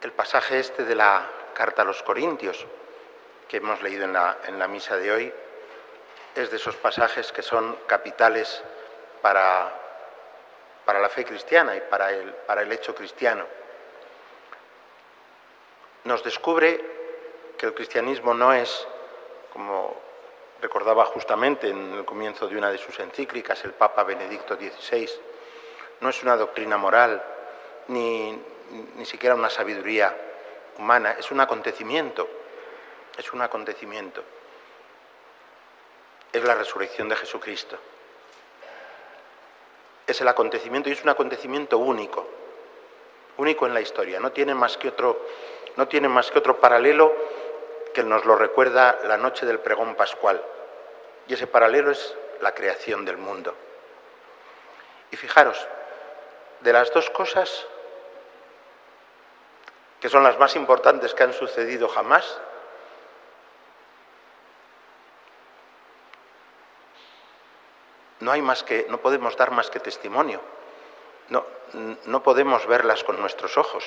El pasaje este de la carta a los Corintios, que hemos leído en la misa de hoy, es de esos pasajes que son capitales para la fe cristiana y para el hecho cristiano. Nos descubre que el cristianismo no es, como recordaba justamente en el comienzo de una de sus encíclicas el Papa Benedicto XVI, no es una doctrina moral, ni siquiera una sabiduría humana, es un acontecimiento, es un acontecimiento. Es la resurrección de Jesucristo. Es el acontecimiento y es un acontecimiento único, único en la historia. No tiene más que otro paralelo que nos lo recuerda la noche del pregón pascual. Y ese paralelo es la creación del mundo. Y fijaros, de las dos cosas que son las más importantes que han sucedido jamás, no podemos dar más que testimonio. No podemos verlas con nuestros ojos.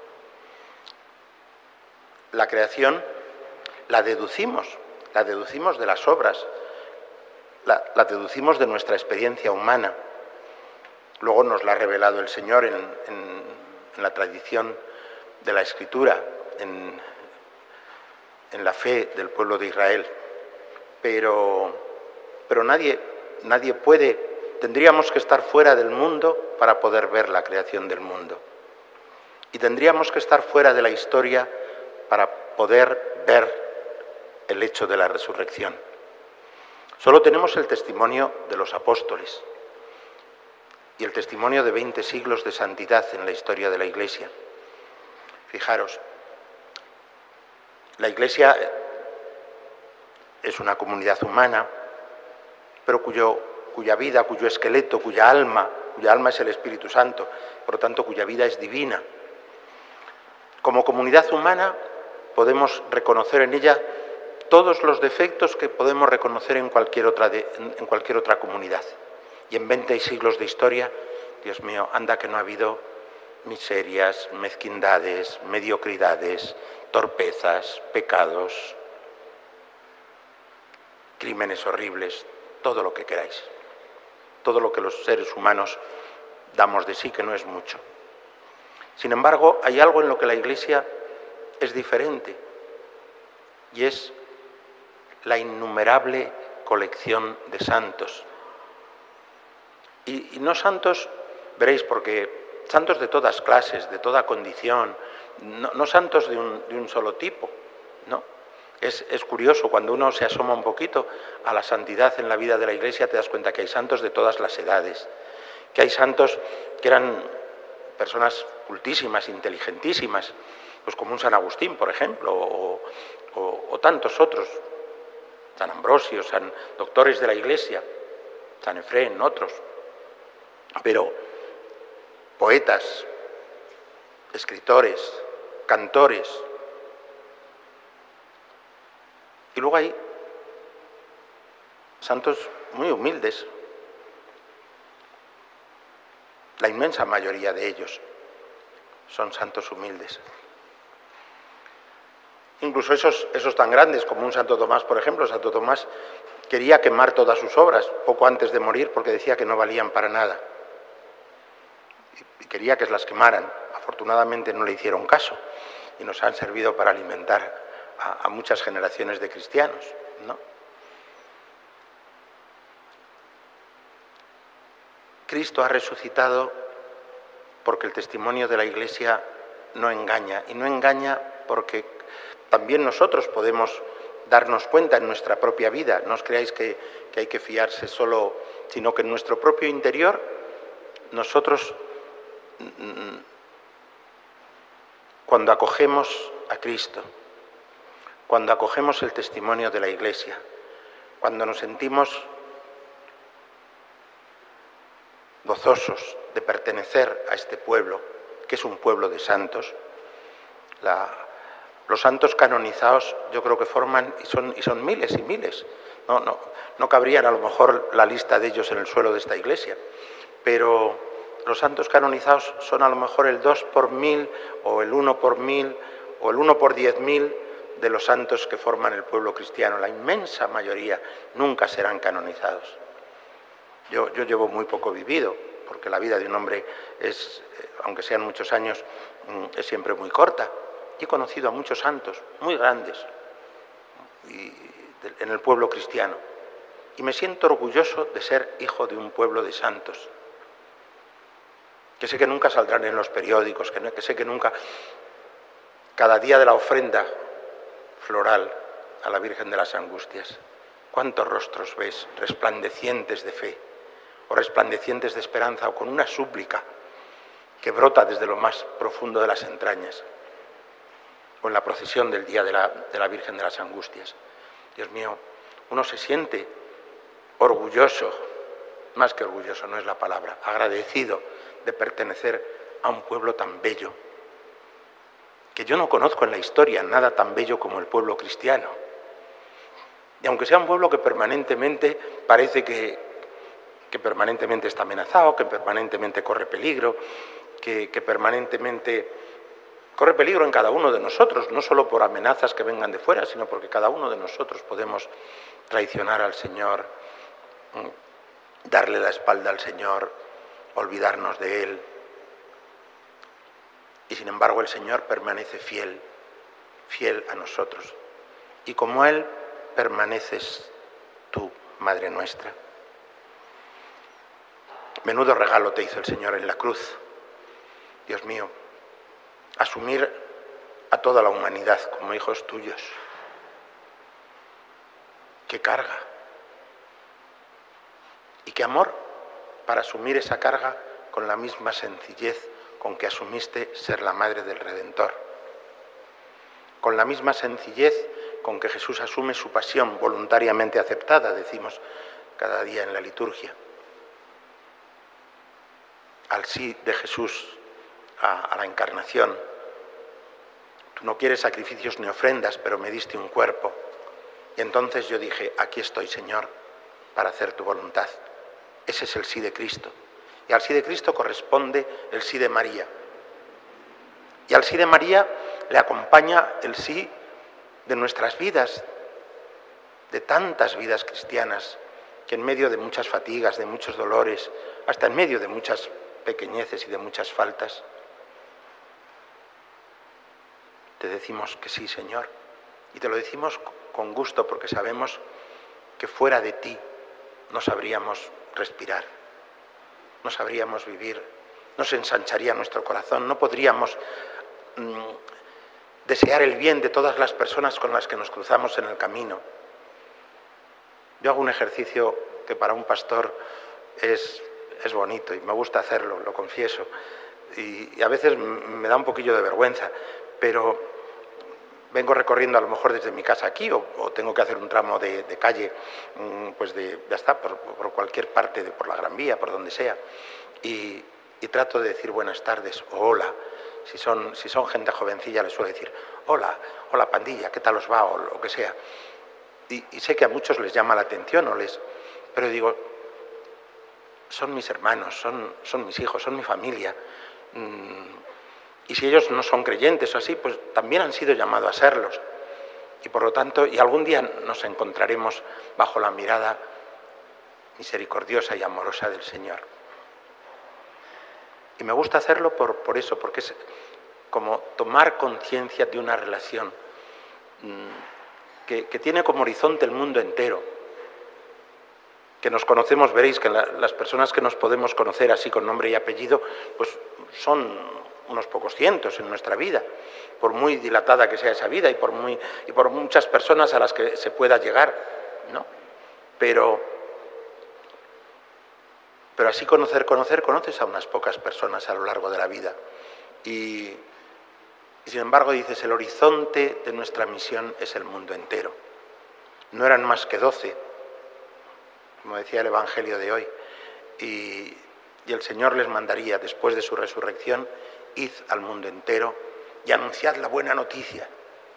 La creación la deducimos de las obras, la deducimos de nuestra experiencia humana. Luego nos la ha revelado el Señor en la tradición de la Escritura, en la fe del pueblo de Israel. Pero nadie puede, tendríamos que estar fuera del mundo para poder ver la creación del mundo. Y tendríamos que estar fuera de la historia para poder ver el hecho de la resurrección. Solo tenemos el testimonio de los apóstoles y el testimonio de 20 siglos de santidad en la historia de la Iglesia. Fijaros, la Iglesia es una comunidad humana, pero cuya vida, cuyo esqueleto, cuya alma es el Espíritu Santo, por lo tanto cuya vida es divina. Como comunidad humana podemos reconocer en ella todos los defectos que podemos reconocer en cualquier otra comunidad. Y en 20 siglos de historia, Dios mío, anda que no ha habido miserias, mezquindades, mediocridades, torpezas, pecados, crímenes horribles, todo lo que queráis, todo lo que los seres humanos damos de sí, que no es mucho. Sin embargo, hay algo en lo que la Iglesia es diferente, y es la innumerable colección de santos. Y no santos, veréis, porque santos de todas clases, de toda condición, no santos de un solo tipo, ¿no? Es curioso, cuando uno se asoma un poquito a la santidad en la vida de la Iglesia, te das cuenta que hay santos de todas las edades, que hay santos que eran personas cultísimas, inteligentísimas, pues como un San Agustín, por ejemplo, o tantos otros, San Ambrosio, doctores de la Iglesia, San Efrén, otros, pero poetas, escritores, cantores. Y luego hay santos muy humildes, la inmensa mayoría de ellos son santos humildes. Incluso esos tan grandes como un Santo Tomás, por ejemplo. Santo Tomás quería quemar todas sus obras poco antes de morir porque decía que no valían para nada. Y quería que las quemaran. Afortunadamente no le hicieron caso y nos han servido para alimentar a muchas generaciones de cristianos, ¿no? Cristo ha resucitado porque el testimonio de la Iglesia no engaña, y no engaña porque también nosotros podemos darnos cuenta en nuestra propia vida. No os creáis que hay que fiarse solo, sino que en nuestro propio interior nosotros, cuando acogemos a Cristo, cuando acogemos el testimonio de la Iglesia, cuando nos sentimos gozosos de pertenecer a este pueblo, que es un pueblo de santos, los santos canonizados yo creo que forman, y son miles y miles, no cabrían a lo mejor la lista de ellos en el suelo de esta iglesia, pero Los santos canonizados son a lo mejor el 2 por 1000 o el 1 por 1000 o el 1 por 10.000 de los santos que forman el pueblo cristiano. La inmensa mayoría nunca serán canonizados. Yo llevo muy poco vivido, porque la vida de un hombre es, aunque sean muchos años, es siempre muy corta. Y he conocido a muchos santos muy grandes en el pueblo cristiano. Y me siento orgulloso de ser hijo de un pueblo de santos. Que sé que nunca saldrán en los periódicos, que sé que nunca, cada día de la ofrenda floral a la Virgen de las Angustias, ¿cuántos rostros ves resplandecientes de fe o resplandecientes de esperanza o con una súplica que brota desde lo más profundo de las entrañas? O en la procesión del día de la Virgen de las Angustias. Dios mío, uno se siente orgulloso, más que orgulloso, no es la palabra, agradecido de pertenecer a un pueblo tan bello, que yo no conozco en la historia nada tan bello como el pueblo cristiano. Y aunque sea un pueblo que permanentemente parece que permanentemente está amenazado, que permanentemente corre peligro, que permanentemente corre peligro en cada uno de nosotros, no solo por amenazas que vengan de fuera, sino porque cada uno de nosotros podemos traicionar al Señor, darle la espalda al Señor, olvidarnos de Él. Y sin embargo el Señor permanece fiel, fiel a nosotros. Y como Él, permaneces tú, Madre nuestra. Menudo regalo te hizo el Señor en la cruz, Dios mío, asumir a toda la humanidad como hijos tuyos. ¡Qué carga! Y qué amor para asumir esa carga con la misma sencillez con que asumiste ser la madre del Redentor. Con la misma sencillez con que Jesús asume su pasión voluntariamente aceptada, decimos cada día en la liturgia. Al sí de Jesús a la encarnación. Tú no quieres sacrificios ni ofrendas, pero me diste un cuerpo. Y entonces yo dije, aquí estoy, Señor, para hacer tu voluntad. Ese es el sí de Cristo. Y al sí de Cristo corresponde el sí de María. Y al sí de María le acompaña el sí de nuestras vidas, de tantas vidas cristianas, que en medio de muchas fatigas, de muchos dolores, hasta en medio de muchas pequeñeces y de muchas faltas, te decimos que sí, Señor. Y te lo decimos con gusto porque sabemos que fuera de ti no sabríamos respirar, no sabríamos vivir, no se ensancharía nuestro corazón, no podríamos desear el bien de todas las personas con las que nos cruzamos en el camino. Yo hago un ejercicio que para un pastor es bonito y me gusta hacerlo, lo confieso, y a veces me da un poquillo de vergüenza, pero vengo recorriendo a lo mejor desde mi casa aquí o tengo que hacer un tramo de calle, pues ya está, por cualquier parte, por la Gran Vía, por donde sea, y trato de decir buenas tardes o hola. Si son gente jovencilla les suelo decir hola pandilla, ¿qué tal os va? O lo que sea. Y sé que a muchos les llama la atención, pero digo, son mis hermanos, son mis hijos, son mi familia. Y si ellos no son creyentes o así, pues también han sido llamados a serlos. Y por lo tanto, y algún día nos encontraremos bajo la mirada misericordiosa y amorosa del Señor. Y me gusta hacerlo por eso, porque es como tomar conciencia de una relación que tiene como horizonte el mundo entero. Que nos conocemos, veréis que las personas que nos podemos conocer así con nombre y apellido, pues son unos pocos cientos en nuestra vida, por muy dilatada que sea esa vida y por muchas personas a las que se pueda llegar, ¿no? Pero así conoces a unas pocas personas a lo largo de la vida. Y sin embargo, dices, el horizonte de nuestra misión es el mundo entero. No eran más que 12, como decía el Evangelio de hoy, y el Señor les mandaría, después de su resurrección, id al mundo entero y anunciad la buena noticia.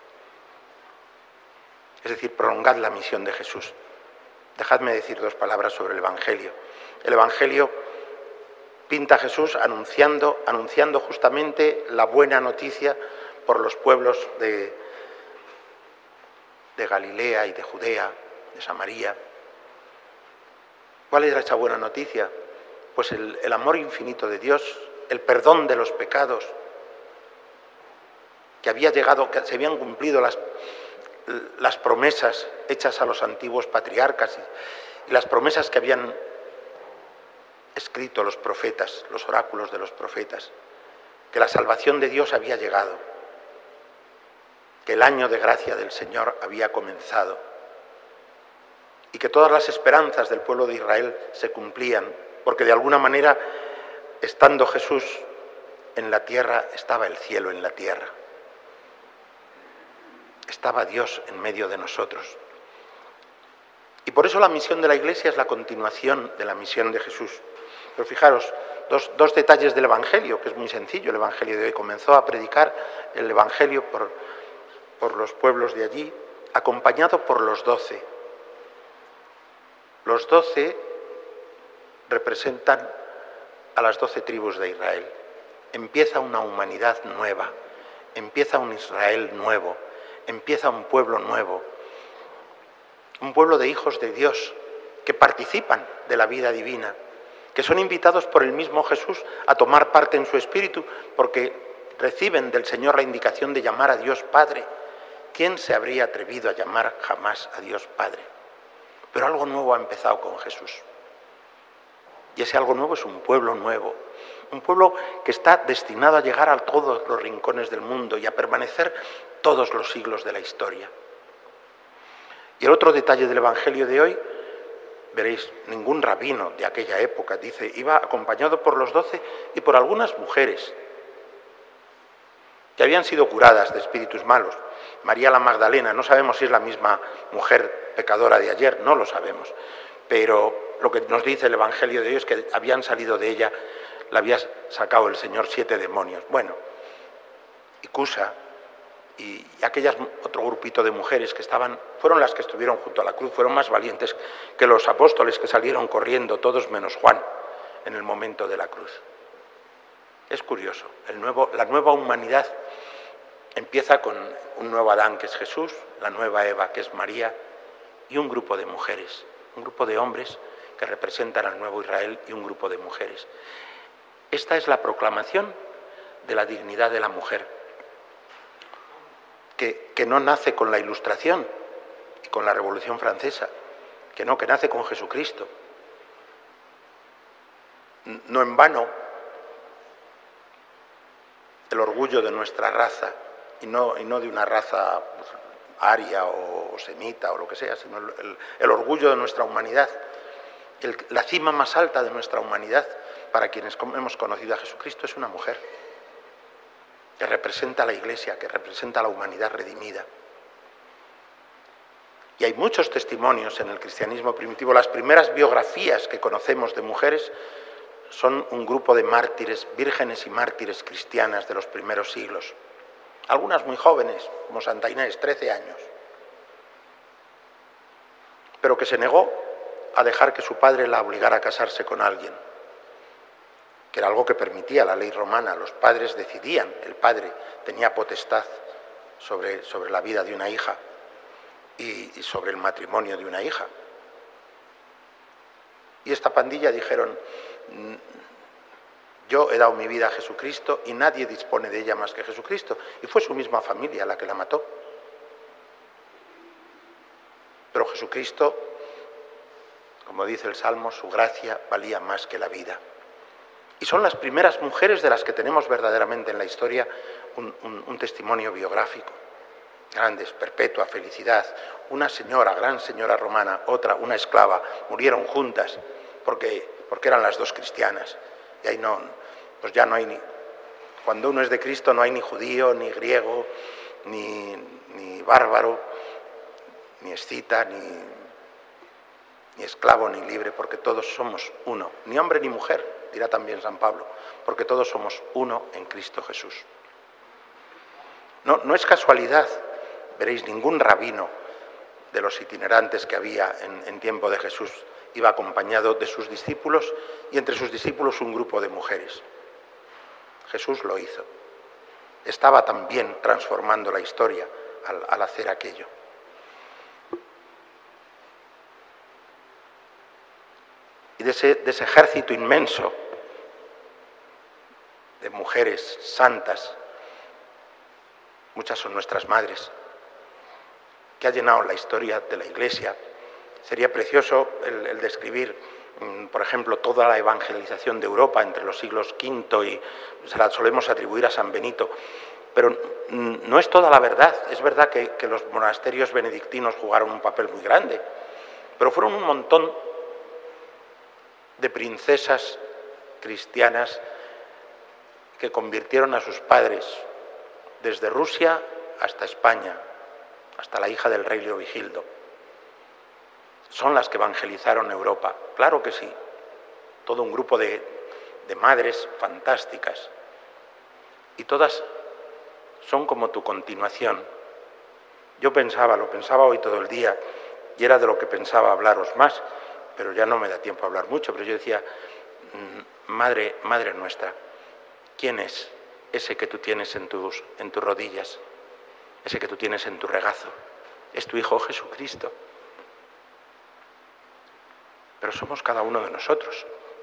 Es decir, prolongad la misión de Jesús. Dejadme decir 2 palabras sobre el Evangelio. El Evangelio pinta a Jesús anunciando justamente la buena noticia por los pueblos de Galilea y de Judea, de Samaria. ¿Cuál era esa buena noticia? Pues el amor infinito de Dios, el perdón de los pecados, que había llegado, que se habían cumplido las promesas hechas a los antiguos patriarcas y las promesas que habían escrito los profetas, los oráculos de los profetas, que la salvación de Dios había llegado, que el año de gracia del Señor había comenzado y que todas las esperanzas del pueblo de Israel se cumplían, porque de alguna manera, estando Jesús en la tierra, estaba el cielo en la tierra. Estaba Dios en medio de nosotros. Y por eso la misión de la Iglesia es la continuación de la misión de Jesús. Pero fijaros, dos detalles del Evangelio, que es muy sencillo. El Evangelio de hoy comenzó a predicar el Evangelio por los pueblos de allí, acompañado por los 12. Los 12 representan a las 12 tribus de Israel. Empieza una humanidad nueva, empieza un Israel nuevo, empieza un pueblo nuevo, un pueblo de hijos de Dios que participan de la vida divina, que son invitados por el mismo Jesús a tomar parte en su espíritu, porque reciben del Señor la indicación de llamar a Dios Padre. ¿Quién se habría atrevido a llamar jamás a Dios Padre? Pero algo nuevo ha empezado con Jesús. Y ese algo nuevo es un pueblo nuevo, un pueblo que está destinado a llegar a todos los rincones del mundo y a permanecer todos los siglos de la historia. Y el otro detalle del Evangelio de hoy, veréis, ningún rabino de aquella época, dice, iba acompañado por los 12 y por algunas mujeres que habían sido curadas de espíritus malos. María la Magdalena, no sabemos si es la misma mujer pecadora de ayer, no lo sabemos, pero lo que nos dice el Evangelio de hoy es que habían salido de ella, la había sacado el Señor 7 demonios. Bueno, y Cusa y otro grupito de mujeres que fueron las que estuvieron junto a la cruz, fueron más valientes que los apóstoles que salieron corriendo, todos menos Juan, en el momento de la cruz. Es curioso, la nueva humanidad empieza con un nuevo Adán que es Jesús, la nueva Eva que es María y un grupo de mujeres, un grupo de hombres que representan al nuevo Israel y un grupo de mujeres. Esta es la proclamación de la dignidad de la mujer, que no nace con la Ilustración y con la Revolución Francesa, que nace con Jesucristo. No en vano, el orgullo de nuestra raza, y no de una raza aria o semita o lo que sea, sino el orgullo de nuestra humanidad, la cima más alta de nuestra humanidad, para quienes hemos conocido a Jesucristo, es una mujer que representa a la Iglesia, que representa a la humanidad redimida. Y hay muchos testimonios en el cristianismo primitivo. Las primeras biografías que conocemos de mujeres son un grupo de mártires, vírgenes y mártires cristianas de los primeros siglos. Algunas muy jóvenes, como Santa Inés, 13 años, pero que se negó a dejar que su padre la obligara a casarse con alguien, que era algo que permitía la ley romana. Los padres decidían, el padre tenía potestad sobre la vida de una hija y sobre el matrimonio de una hija. Y esta pandilla dijeron: yo he dado mi vida a Jesucristo y nadie dispone de ella más que Jesucristo. Y fue su misma familia la que la mató. Pero Jesucristo, como dice el Salmo, su gracia valía más que la vida. Y son las primeras mujeres de las que tenemos verdaderamente en la historia un testimonio biográfico. Grandes, Perpetua, Felicidad, una señora, gran señora romana, otra, una esclava, murieron juntas porque eran las dos cristianas. Y ahí pues ya no hay ni... Cuando uno es de Cristo no hay ni judío, ni griego, ni bárbaro, ni escita, ni esclavo, ni libre, porque todos somos uno. Ni hombre ni mujer, dirá también San Pablo, porque todos somos uno en Cristo Jesús. No es casualidad, veréis, ningún rabino de los itinerantes que había en tiempo de Jesús iba acompañado de sus discípulos y entre sus discípulos un grupo de mujeres. Jesús lo hizo. Estaba también transformando la historia al hacer aquello. Y de ese ejército inmenso de mujeres santas, muchas son nuestras madres, que ha llenado la historia de la Iglesia. Sería precioso el describir, por ejemplo, toda la evangelización de Europa entre los siglos V y se la solemos atribuir a San Benito, pero no es toda la verdad. Es verdad que los monasterios benedictinos jugaron un papel muy grande, pero fueron un montón de princesas cristianas que convirtieron a sus padres desde Rusia hasta España, hasta la hija del rey Leovigildo. Son las que evangelizaron Europa, claro que sí. Todo un grupo de madres fantásticas. Y todas son como tu continuación. Yo lo pensaba hoy todo el día, y era de lo que pensaba hablaros más, pero ya no me da tiempo a hablar mucho, pero yo decía, Madre nuestra, ¿quién es ese que tú tienes en tus rodillas? Ese que tú tienes en tu regazo. Es tu Hijo Jesucristo. Pero somos cada uno de nosotros.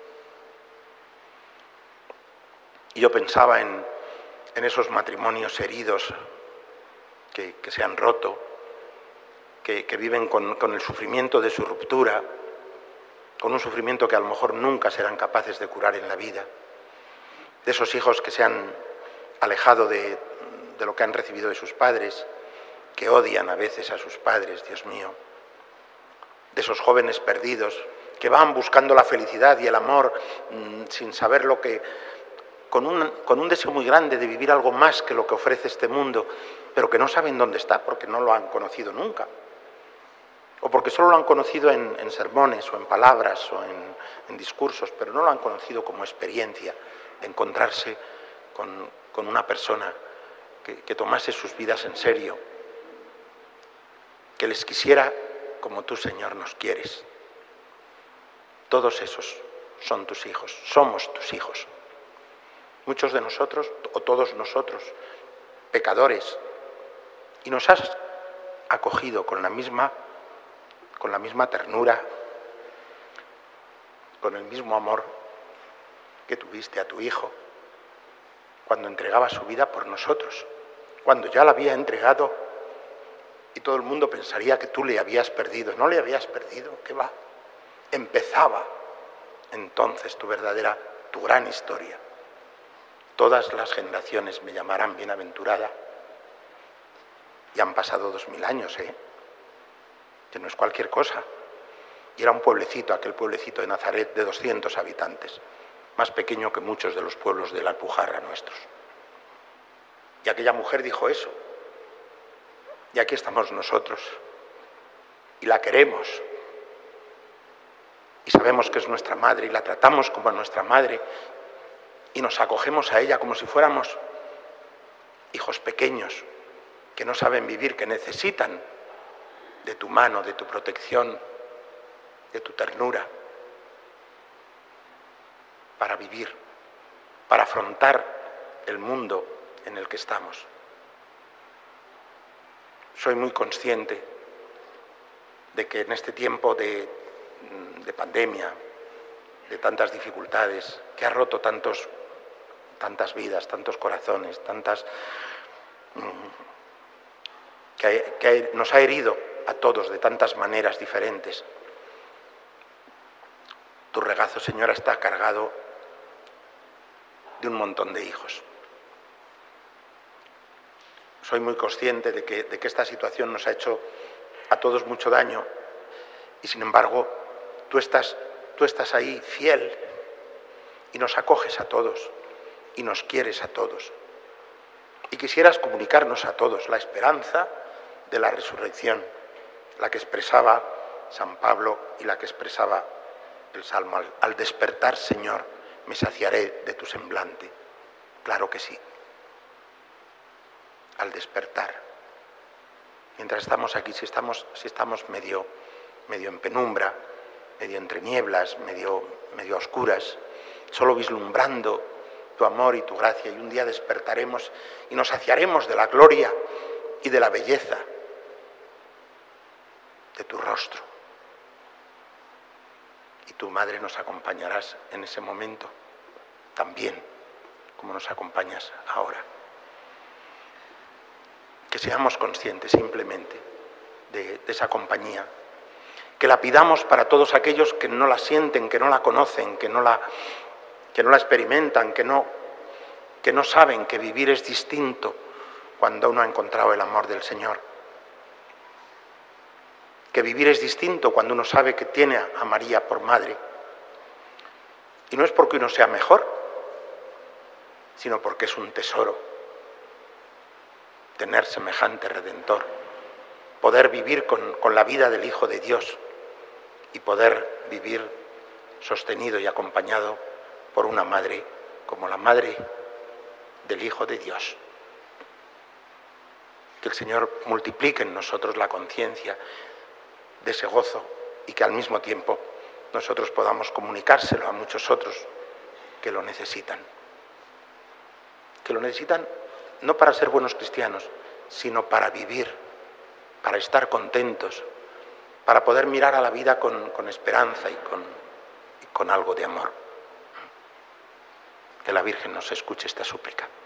Y yo pensaba en esos matrimonios heridos que se han roto, que viven con el sufrimiento de su ruptura, con un sufrimiento que a lo mejor nunca serán capaces de curar en la vida, de esos hijos que se han alejado de lo que han recibido de sus padres, que odian a veces a sus padres, Dios mío, de esos jóvenes perdidos que van buscando la felicidad y el amor sin saber lo que, con un deseo muy grande de vivir algo más que lo que ofrece este mundo, pero que no saben dónde está porque no lo han conocido nunca, o porque solo lo han conocido en sermones o en palabras o en discursos, pero no lo han conocido como experiencia de encontrarse con una persona que tomase sus vidas en serio, que les quisiera como tú, Señor, nos quieres. Todos esos son tus hijos, somos tus hijos. Muchos de nosotros, o todos nosotros, pecadores, y nos has acogido con la misma ternura, con el mismo amor que tuviste a tu Hijo cuando entregaba su vida por nosotros, cuando ya la había entregado y todo el mundo pensaría que tú le habías perdido. No le habías perdido, ¿qué va? Empezaba entonces tu gran historia. Todas las generaciones me llamarán bienaventurada. Y han pasado 2000 años, que no es cualquier cosa. Y era un pueblecito, aquel pueblecito de Nazaret de 200 habitantes, más pequeño que muchos de los pueblos de la Alpujarra nuestros. Y aquella mujer dijo eso. Y aquí estamos nosotros. Y la queremos. Y sabemos que es nuestra madre y la tratamos como a nuestra madre y nos acogemos a ella como si fuéramos hijos pequeños que no saben vivir, que necesitan de tu mano, de tu protección, de tu ternura para vivir, para afrontar el mundo en el que estamos. Soy muy consciente de que en este tiempo de pandemia, de tantas dificultades, que ha roto tantas vidas, tantos corazones, que nos ha herido a todos de tantas maneras diferentes. Tu regazo, Señora, está cargado de un montón de hijos. Soy muy consciente de que esta situación nos ha hecho a todos mucho daño y, sin embargo, tú estás ahí fiel y nos acoges a todos y nos quieres a todos. Y quisieras comunicarnos a todos la esperanza de la resurrección, la que expresaba San Pablo y la que expresaba el Salmo. Al despertar, Señor, me saciaré de tu semblante. Claro que sí. Al despertar. Mientras estamos aquí, si estamos medio en penumbra, medio entre nieblas, medio a oscuras, solo vislumbrando tu amor y tu gracia, y un día despertaremos y nos saciaremos de la gloria y de la belleza de tu rostro. Y tu Madre nos acompañarás en ese momento también, como nos acompañas ahora. Que seamos conscientes simplemente de esa compañía, que la pidamos para todos aquellos que no la sienten, que no la conocen, que no la experimentan, que no saben que vivir es distinto cuando uno ha encontrado el amor del Señor. Que vivir es distinto cuando uno sabe que tiene a María por madre. Y no es porque uno sea mejor, sino porque es un tesoro tener semejante Redentor, poder vivir con la vida del Hijo de Dios y poder vivir sostenido y acompañado por una madre como la madre del Hijo de Dios. Que el Señor multiplique en nosotros la conciencia de ese gozo y que al mismo tiempo nosotros podamos comunicárselo a muchos otros que lo necesitan. Que lo necesitan no para ser buenos cristianos, sino para vivir, para estar contentos, para poder mirar a la vida con esperanza y con algo de amor. Que la Virgen nos escuche esta súplica.